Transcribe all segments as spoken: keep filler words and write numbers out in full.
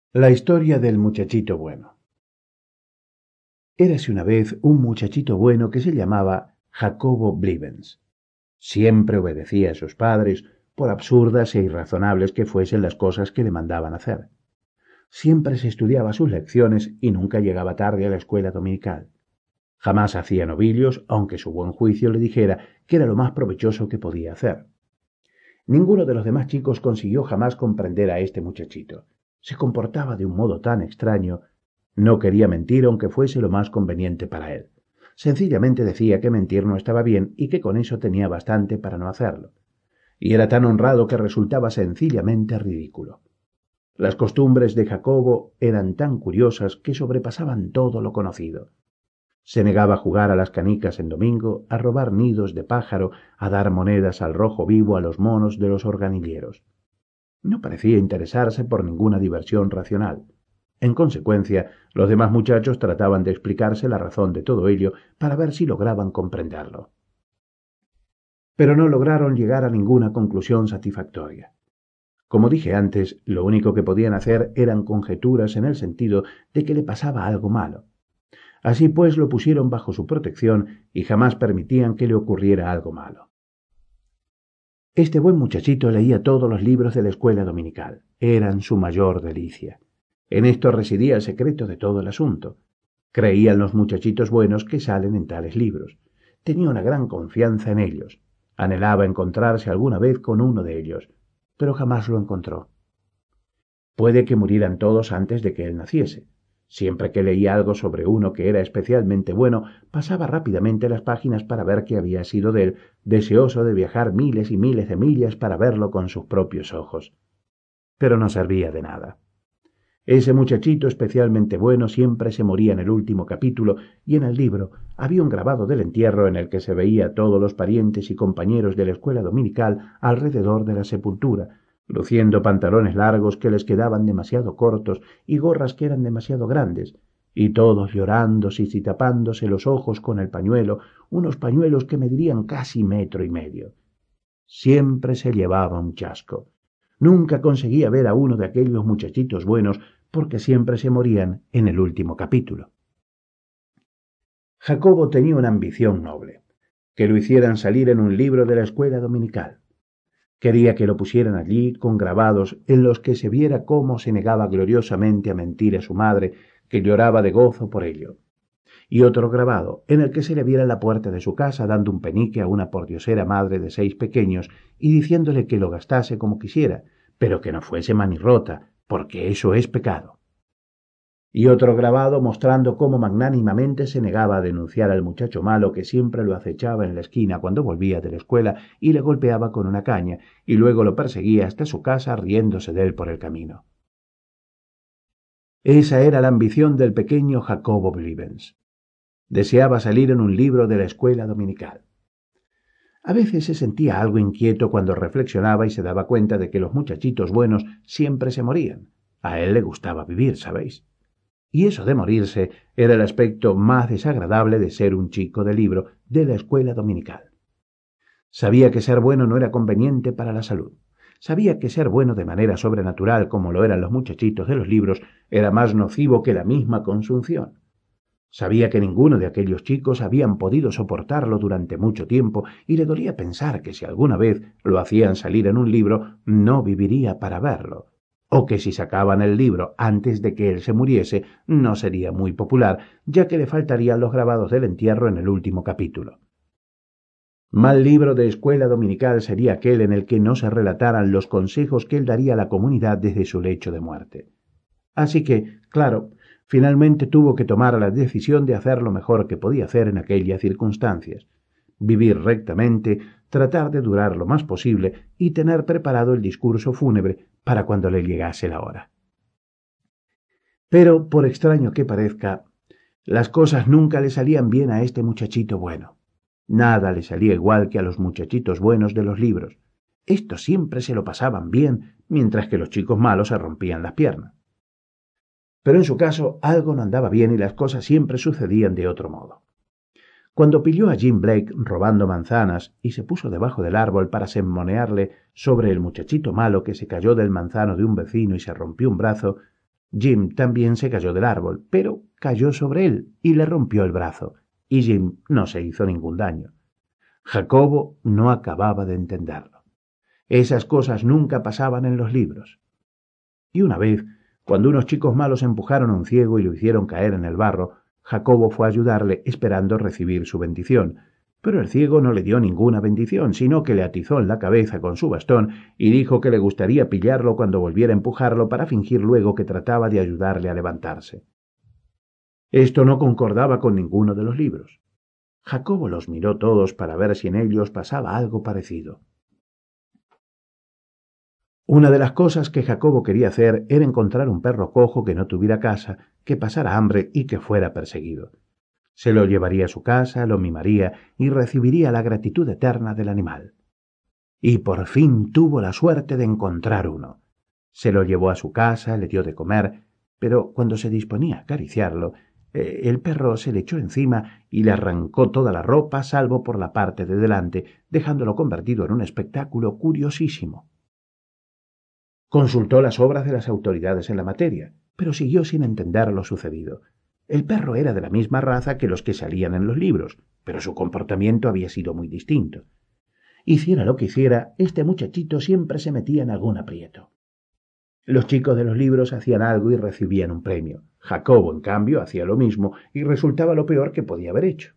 La historia del muchachito bueno. Érase una vez un muchachito bueno que se llamaba Jacobo Blivens. Siempre obedecía a sus padres, por absurdas e irrazonables que fuesen las cosas que le mandaban hacer. Siempre se estudiaba sus lecciones y nunca llegaba tarde a la escuela dominical. Jamás hacía novillos, aunque su buen juicio le dijera que era lo más provechoso que podía hacer. Ninguno de los demás chicos consiguió jamás comprender a este muchachito. Se comportaba de un modo tan extraño. No quería mentir aunque fuese lo más conveniente para él. Sencillamente decía que mentir no estaba bien y que con eso tenía bastante para no hacerlo. Y era tan honrado que resultaba sencillamente ridículo. Las costumbres de Jacobo eran tan curiosas que sobrepasaban todo lo conocido. Se negaba a jugar a las canicas en domingo, a robar nidos de pájaro, a dar monedas al rojo vivo a los monos de los organilleros. No parecía interesarse por ninguna diversión racional. En consecuencia, los demás muchachos trataban de explicarse la razón de todo ello para ver si lograban comprenderlo. Pero no lograron llegar a ninguna conclusión satisfactoria. Como dije antes, lo único que podían hacer eran conjeturas en el sentido de que le pasaba algo malo. Así pues lo pusieron bajo su protección y jamás permitían que le ocurriera algo malo. Este buen muchachito leía todos los libros de la escuela dominical. Eran su mayor delicia. En esto residía el secreto de todo el asunto. Creían los muchachitos buenos que salen en tales libros. Tenía una gran confianza en ellos. Anhelaba encontrarse alguna vez con uno de ellos, pero jamás lo encontró. Puede que murieran todos antes de que él naciese. Siempre que leía algo sobre uno que era especialmente bueno, pasaba rápidamente las páginas para ver qué había sido de él, deseoso de viajar miles y miles de millas para verlo con sus propios ojos. Pero no servía de nada. Ese muchachito especialmente bueno siempre se moría en el último capítulo, y en el libro había un grabado del entierro en el que se veía a todos los parientes y compañeros de la escuela dominical alrededor de la sepultura, luciendo pantalones largos que les quedaban demasiado cortos y gorras que eran demasiado grandes, y todos llorándose y tapándose los ojos con el pañuelo, unos pañuelos que medirían casi metro y medio. Siempre se llevaba un chasco. Nunca conseguía ver a uno de aquellos muchachitos buenos porque siempre se morían en el último capítulo. Jacobo tenía una ambición noble, que lo hicieran salir en un libro de la escuela dominical. Quería que lo pusieran allí con grabados en los que se viera cómo se negaba gloriosamente a mentir a su madre, que lloraba de gozo por ello, y otro grabado en el que se le viera en la puerta de su casa dando un penique a una pordiosera madre de seis pequeños y diciéndole que lo gastase como quisiera, pero que no fuese manirrota, porque eso es pecado. Y otro grabado mostrando cómo magnánimamente se negaba a denunciar al muchacho malo que siempre lo acechaba en la esquina cuando volvía de la escuela y le golpeaba con una caña, y luego lo perseguía hasta su casa riéndose de él por el camino. Esa era la ambición del pequeño Jacobo Blivens. Deseaba salir en un libro de la escuela dominical. A veces se sentía algo inquieto cuando reflexionaba y se daba cuenta de que los muchachitos buenos siempre se morían. A él le gustaba vivir, ¿sabéis? Y eso de morirse era el aspecto más desagradable de ser un chico de libro de la escuela dominical. Sabía que ser bueno no era conveniente para la salud. Sabía que ser bueno de manera sobrenatural, como lo eran los muchachitos de los libros, era más nocivo que la misma consunción. Sabía que ninguno de aquellos chicos habían podido soportarlo durante mucho tiempo y le dolía pensar que si alguna vez lo hacían salir en un libro, no viviría para verlo, o que si sacaban el libro antes de que él se muriese, no sería muy popular, ya que le faltarían los grabados del entierro en el último capítulo. Mal libro de escuela dominical sería aquel en el que no se relataran los consejos que él daría a la comunidad desde su lecho de muerte. Así que, claro, finalmente tuvo que tomar la decisión de hacer lo mejor que podía hacer en aquellas circunstancias: vivir rectamente, tratar de durar lo más posible y tener preparado el discurso fúnebre para cuando le llegase la hora. Pero, por extraño que parezca, las cosas nunca le salían bien a este muchachito bueno. Nada le salía igual que a los muchachitos buenos de los libros. Estos siempre se lo pasaban bien, mientras que los chicos malos se rompían las piernas. Pero en su caso algo no andaba bien y las cosas siempre sucedían de otro modo. Cuando pilló a Jim Blake robando manzanas y se puso debajo del árbol para sermonearle sobre el muchachito malo que se cayó del manzano de un vecino y se rompió un brazo, Jim también se cayó del árbol, pero cayó sobre él y le rompió el brazo, y Jim no se hizo ningún daño. Jacobo no acababa de entenderlo. Esas cosas nunca pasaban en los libros. Y una vez, cuando unos chicos malos empujaron a un ciego y lo hicieron caer en el barro, Jacobo fue a ayudarle esperando recibir su bendición. Pero el ciego no le dio ninguna bendición, sino que le atizó en la cabeza con su bastón y dijo que le gustaría pillarlo cuando volviera a empujarlo para fingir luego que trataba de ayudarle a levantarse. Esto no concordaba con ninguno de los libros. Jacobo los miró todos para ver si en ellos pasaba algo parecido. Una de las cosas que Jacobo quería hacer era encontrar un perro cojo que no tuviera casa, que pasara hambre y que fuera perseguido. Se lo llevaría a su casa, lo mimaría y recibiría la gratitud eterna del animal. Y por fin tuvo la suerte de encontrar uno. Se lo llevó a su casa, le dio de comer, pero cuando se disponía a acariciarlo, eh, el perro se le echó encima y le arrancó toda la ropa salvo por la parte de delante, dejándolo convertido en un espectáculo curiosísimo. Consultó las obras de las autoridades en la materia, pero siguió sin entender lo sucedido. El perro era de la misma raza que los que salían en los libros, pero su comportamiento había sido muy distinto. Hiciera lo que hiciera, este muchachito siempre se metía en algún aprieto. Los chicos de los libros hacían algo y recibían un premio. Jacobo, en cambio, hacía lo mismo y resultaba lo peor que podía haber hecho.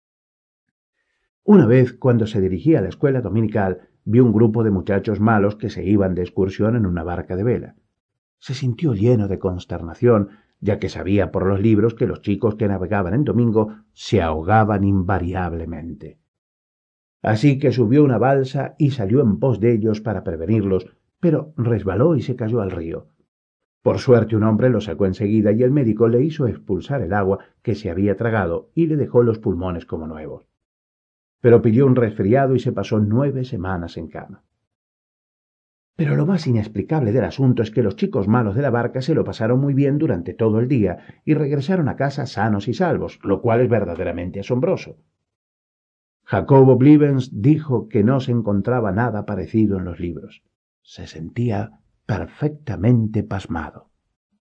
Una vez, cuando se dirigía a la escuela dominical, vio un grupo de muchachos malos que se iban de excursión en una barca de vela. Se sintió lleno de consternación, ya que sabía por los libros que los chicos que navegaban en domingo se ahogaban invariablemente. Así que subió una balsa y salió en pos de ellos para prevenirlos, pero resbaló y se cayó al río. Por suerte un hombre lo sacó enseguida y el médico le hizo expulsar el agua que se había tragado y le dejó los pulmones como nuevos. Pero pilló un resfriado y se pasó nueve semanas en cama. Pero lo más inexplicable del asunto es que los chicos malos de la barca se lo pasaron muy bien durante todo el día y regresaron a casa sanos y salvos, lo cual es verdaderamente asombroso. Jacobo Blivens dijo que no se encontraba nada parecido en los libros. Se sentía perfectamente pasmado.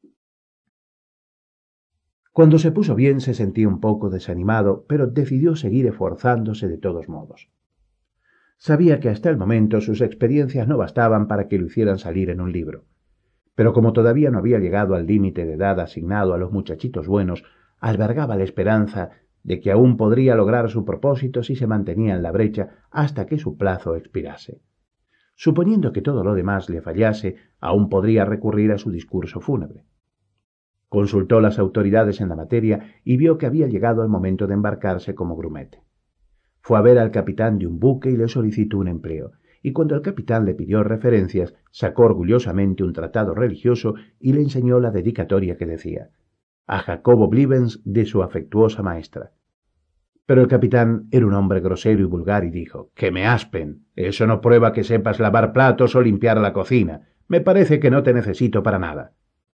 Cuando se puso bien se sentía un poco desanimado, pero decidió seguir esforzándose de todos modos. Sabía que hasta el momento sus experiencias no bastaban para que lo hicieran salir en un libro. Pero como todavía no había llegado al límite de edad asignado a los muchachitos buenos, albergaba la esperanza de que aún podría lograr su propósito si se mantenía en la brecha hasta que su plazo expirase. Suponiendo que todo lo demás le fallase, aún podría recurrir a su discurso fúnebre. Consultó las autoridades en la materia y vio que había llegado el momento de embarcarse como grumete. Fue a ver al capitán de un buque y le solicitó un empleo, y cuando el capitán le pidió referencias, sacó orgullosamente un tratado religioso y le enseñó la dedicatoria que decía: a Jacobo Blivens de su afectuosa maestra. Pero el capitán era un hombre grosero y vulgar y dijo: «¡Que me aspen! Eso no prueba que sepas lavar platos o limpiar la cocina. Me parece que no te necesito para nada».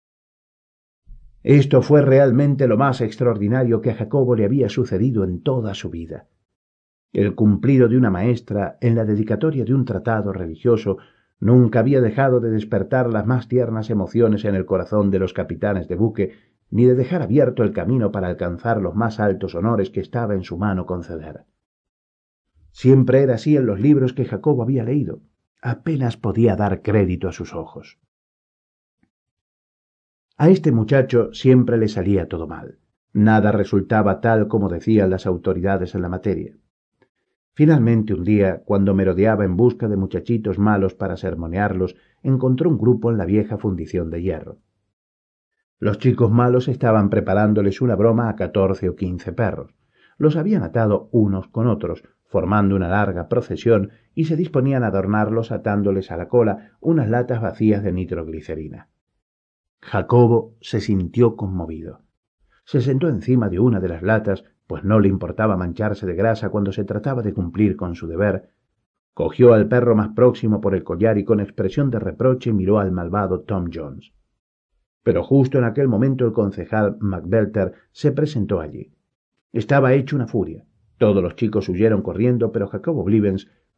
Esto fue realmente lo más extraordinario que a Jacobo le había sucedido en toda su vida. El cumplido de una maestra en la dedicatoria de un tratado religioso nunca había dejado de despertar las más tiernas emociones en el corazón de los capitanes de buque, ni de dejar abierto el camino para alcanzar los más altos honores que estaba en su mano conceder. Siempre era así en los libros que Jacobo había leído. Apenas podía dar crédito a sus ojos. A este muchacho siempre le salía todo mal. Nada resultaba tal como decían las autoridades en la materia. Finalmente, un día, cuando merodeaba en busca de muchachitos malos para sermonearlos, encontró un grupo en la vieja fundición de hierro. Los chicos malos estaban preparándoles una broma a catorce o quince perros. Los habían atado unos con otros, formando una larga procesión, y se disponían a adornarlos atándoles a la cola unas latas vacías de nitroglicerina. Jacobo se sintió conmovido. Se sentó encima de una de las latas, pues no le importaba mancharse de grasa cuando se trataba de cumplir con su deber. Cogió al perro más próximo por el collar y con expresión de reproche miró al malvado Tom Jones. Pero justo en aquel momento el concejal McBelter se presentó allí. Estaba hecho una furia. Todos los chicos huyeron corriendo, pero Jacobo Blivens,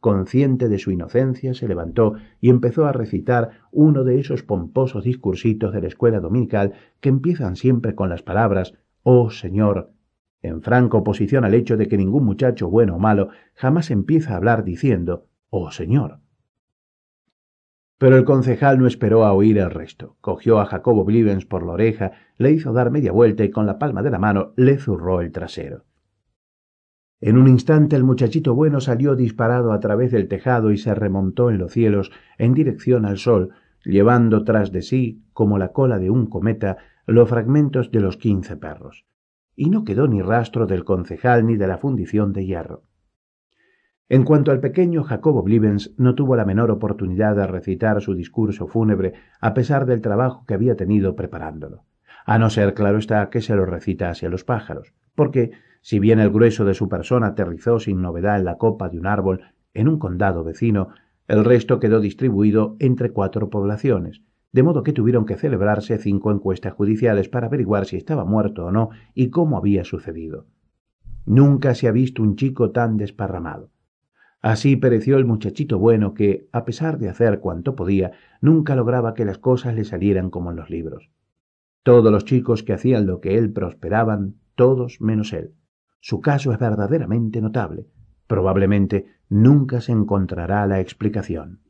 consciente de su inocencia, se levantó y empezó a recitar uno de esos pomposos discursitos de la escuela dominical que empiezan siempre con las palabras «Oh Señor», en franca oposición al hecho de que ningún muchacho bueno o malo jamás empieza a hablar diciendo «Oh Señor». Pero el concejal no esperó a oír el resto. Cogió a Jacobo Blivens por la oreja, le hizo dar media vuelta y con la palma de la mano le zurró el trasero. En un instante el muchachito bueno salió disparado a través del tejado y se remontó en los cielos en dirección al sol, llevando tras de sí, como la cola de un cometa, los fragmentos de los quince perros. Y no quedó ni rastro del concejal ni de la fundición de hierro. En cuanto al pequeño Jacobo Blivens, no tuvo la menor oportunidad de recitar su discurso fúnebre a pesar del trabajo que había tenido preparándolo. A no ser, claro está, que se lo recitase a los pájaros, porque, si bien el grueso de su persona aterrizó sin novedad en la copa de un árbol en un condado vecino, el resto quedó distribuido entre cuatro poblaciones, de modo que tuvieron que celebrarse cinco encuestas judiciales para averiguar si estaba muerto o no y cómo había sucedido. Nunca se ha visto un chico tan desparramado. Así pereció el muchachito bueno que, a pesar de hacer cuanto podía, nunca lograba que las cosas le salieran como en los libros. Todos los chicos que hacían lo que él prosperaban, todos menos él. Su caso es verdaderamente notable. Probablemente nunca se encontrará la explicación.